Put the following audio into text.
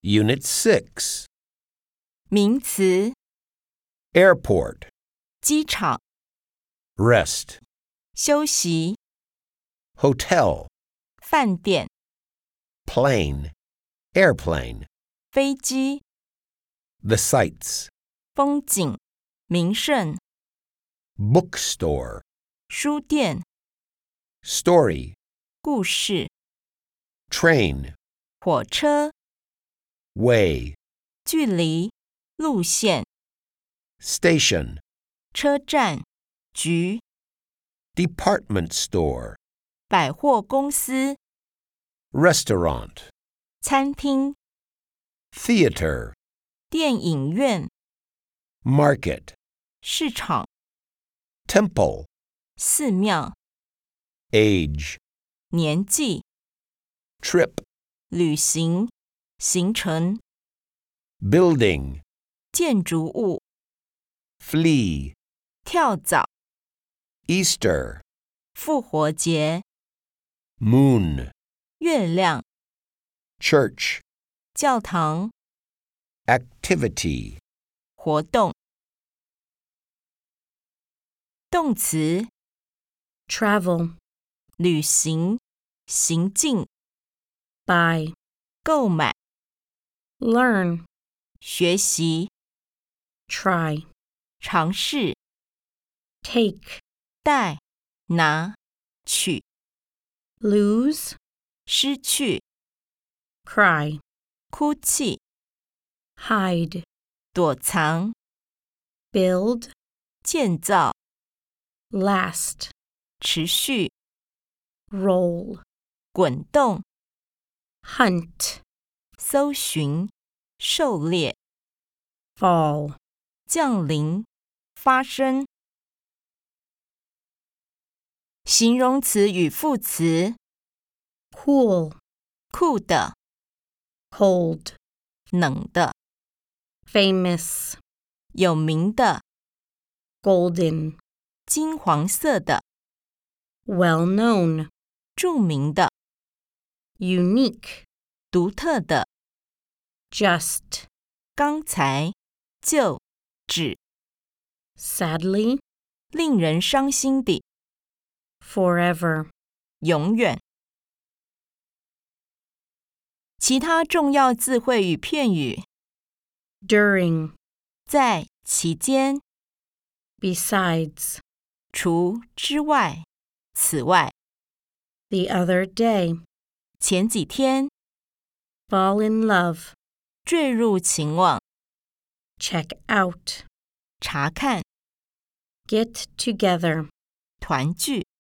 Unit 6. 名词 Airport. 机场 Rest. 休息 Hotel. 饭店 Plane. Airplane. 飞机 The sights. 风景名胜 Bookstore. 书店 Story. 故事 Train. 火车 Way. 距离路线 Station. 车站局 Department store. 百货公司 Restaurant. 餐厅 Theater. 电影院 Market. 市场 Temple. 寺庙 Age. 年纪 Trip. 旅行行程 Building. 建筑物 Flee. 跳蚤 Easter. 复活节 Moon. 月亮 Church. 教堂 Activity. 活动动词 travel, 旅行行进 buy, 购买 learn, 学习 try, 尝试 take, 带拿取 lose, 失去 cry, 哭泣 hide, 躲藏 build, 建造 last, 持续 roll, 滚动 hunt, 搜寻狩猎 fall, 降临发生形容词与副词 cool, 酷的 cold, 冷的 famous, 有名的 golden, 金黄色的 well known, 著名的 unique, 独特的 just, 刚才就指 sadly, 令人伤心的 forever, 永远其他重要字汇与片语 during, 在期间 besides, 除之外此外 the other day, 前几天 fall in love, 坠入情网 check out, 查看 get together, 团聚